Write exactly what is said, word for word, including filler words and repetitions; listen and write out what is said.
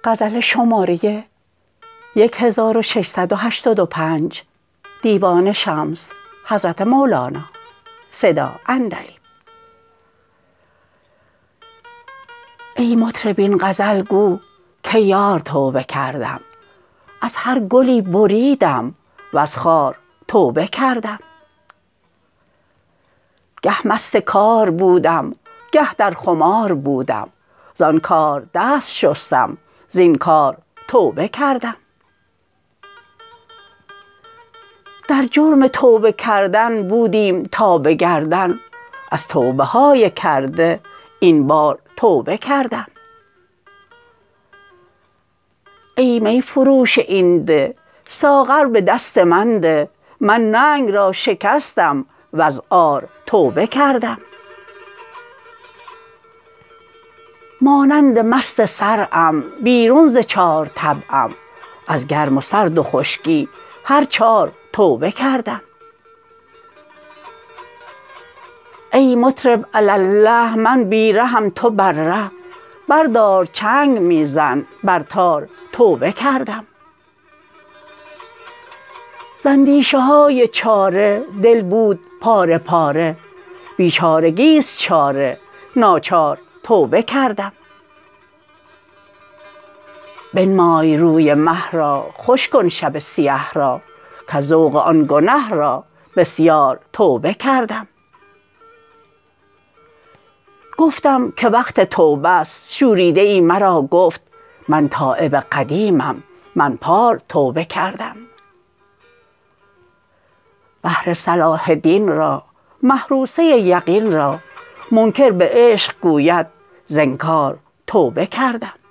غزل شماره ششصد و هشتاد و پنج دیوان شمس حضرت مولانا صدا عندلیب. ای مطرب این غزل گو که یار توبه کردم، از هر گلی بریدم وز خار توبه کردم. گه مست کار بودم گه در خمار بودم، زان کار دست شستم زین کار توبه کردم. در جرم توبه کردن بودیم تا به گردن، از توبه های کرده این بار توبه کردم. ای می فروش این ده ساغر به دست من ده، من ننگ را شکستم وز عار توبه کردم. مانند مست صرعم بیرون ز چار طبعم، از گرم و سرد و خشکی هر چار توبه کردم. ای مطرب علاالله من بی رهم تو بر ره، بردار چنگ می زن بر تار توبه کردم. ز اندیشه های چاره دل بود پاره پاره، بیچارگی است چاره ناچار توبه کردم. بنمای روی مه را خوش کن شب سیه را، کز ذوق آن گنه را بسیار توبه کردم. گفتم که وقت توبه ست، شوریده ای مرا گفت من تایب قدیمم من پار توبه کردم. بحر صلاح دین را محروسه یقین را، منکر به عشق گوید ز انکار توبه کردم.